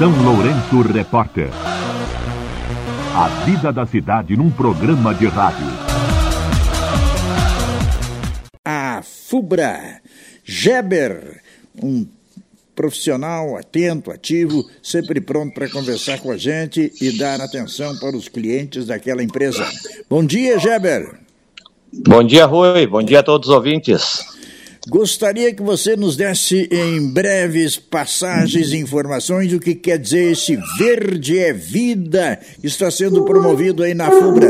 São Lourenço Repórter. A vida da cidade num programa de rádio. A FUBRA. Geber, um profissional atento, ativo, sempre pronto para conversar com a gente e dar atenção para os clientes daquela empresa. Bom dia, Geber. Bom dia, Rui. Bom dia a todos os ouvintes. Gostaria que você nos desse em breves passagens e informações o que quer dizer esse Verde é Vida que está sendo promovido aí na FUBRA.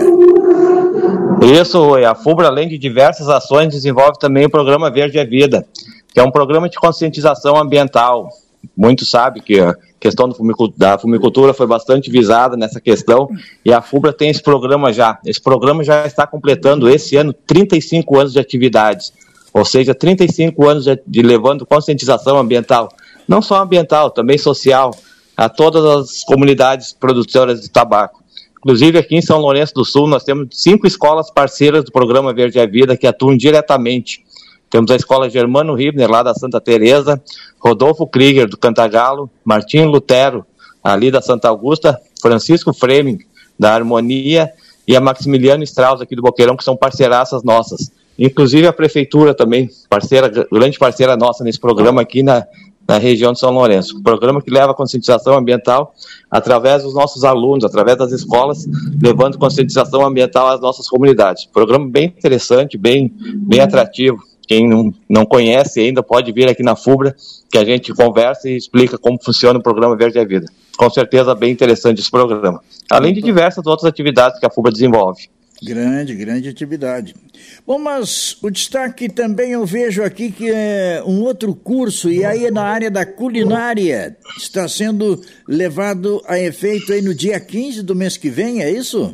Isso, Rui. A FUBRA, além de diversas ações, desenvolve também o programa Verde é Vida, que é um programa de conscientização ambiental. Muitos sabem que a questão da fumicultura foi bastante visada nessa questão, e a FUBRA tem esse programa já. Esse programa já está completando esse ano 35 anos de atividades, ou seja, 35 anos de levando conscientização ambiental, não só ambiental, também social, a todas as comunidades produtoras de tabaco. Inclusive aqui em São Lourenço do Sul nós temos 5 escolas parceiras do programa Verde é Vida que atuam diretamente. Temos a escola Germano Ribner, lá da Santa Teresa, Rodolfo Krieger, do Cantagalo, Martinho Lutero, ali da Santa Augusta, Francisco Freming, da Harmonia, e a Maximiliano Strauss, aqui do Boqueirão, que são parceiraças nossas. Inclusive a prefeitura também, grande parceira nossa nesse programa aqui na região de São Lourenço. Um programa que leva a conscientização ambiental através dos nossos alunos, através das escolas, levando conscientização ambiental às nossas comunidades. Programa bem interessante, bem atrativo. Quem não conhece ainda pode vir aqui na FUBRA, que a gente conversa e explica como funciona o programa Verde é Vida. Com certeza bem interessante esse programa. Além de diversas outras atividades que a FUBRA desenvolve. Grande atividade. Bom, mas o destaque também eu vejo aqui que é um outro curso, e aí é na área da culinária. Está sendo levado a efeito aí no dia 15 do mês que vem, é isso?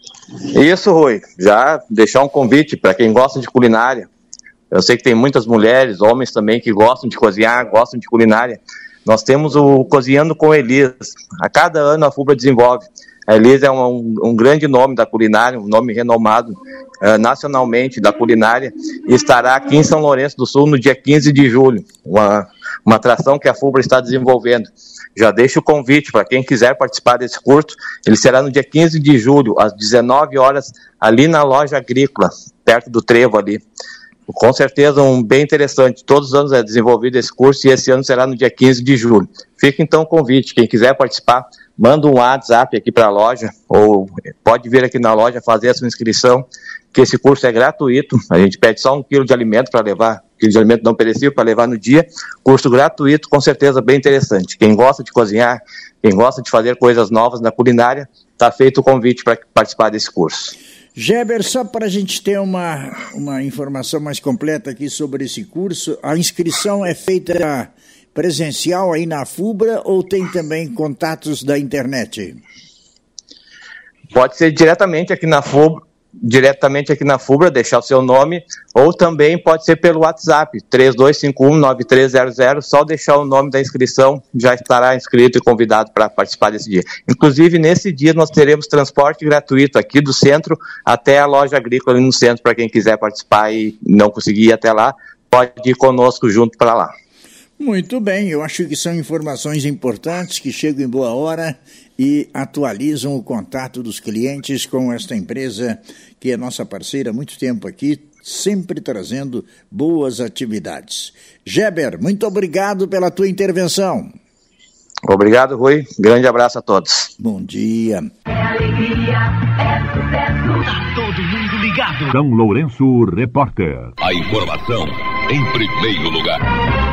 Isso, Rui. Já deixar um convite para quem gosta de culinária. Eu sei que tem muitas mulheres, homens também que gostam de cozinhar, gostam de culinária. Nós temos o Cozinhando com Elis. A cada ano a FUBRA desenvolve. A Elis é um grande nome da culinária, um nome renomado nacionalmente da culinária, e estará aqui em São Lourenço do Sul no dia 15 de julho, uma atração que a FUBRA está desenvolvendo. Já deixo o convite para quem quiser participar desse curso. Ele será no dia 15 de julho, às 19 horas, ali na loja agrícola, perto do Trevo ali. Com certeza bem interessante. Todos os anos é desenvolvido esse curso e esse ano será no dia 15 de julho. Fica então o convite. Quem quiser participar, manda um WhatsApp aqui para a loja, ou pode vir aqui na loja fazer a sua inscrição, que esse curso é gratuito. A gente pede só 1 quilo de alimento para levar, quilo de alimento não perecível para levar no dia. Curso gratuito, com certeza bem interessante. Quem gosta de cozinhar, quem gosta de fazer coisas novas na culinária, está feito o convite para participar desse curso. Geber, só para a gente ter uma informação mais completa aqui sobre esse curso, a inscrição é feita presencial aí na FUBRA ou tem também contatos da internet? Pode ser diretamente aqui na FUBRA, deixar o seu nome, ou também pode ser pelo WhatsApp, 3251-9300, só deixar o nome da inscrição, já estará inscrito e convidado para participar desse dia. Inclusive, nesse dia nós teremos transporte gratuito aqui do centro até a loja agrícola ali no centro, para quem quiser participar e não conseguir ir até lá, pode ir conosco junto para lá. Muito bem, eu acho que são informações importantes que chegam em boa hora e atualizam o contato dos clientes com esta empresa que é nossa parceira há muito tempo aqui, sempre trazendo boas atividades. Geber, muito obrigado pela tua intervenção. Obrigado, Rui. Grande abraço a todos. Bom dia. É alegria, é sucesso. Tá todo mundo ligado. São Lourenço Repórter. A informação em primeiro lugar.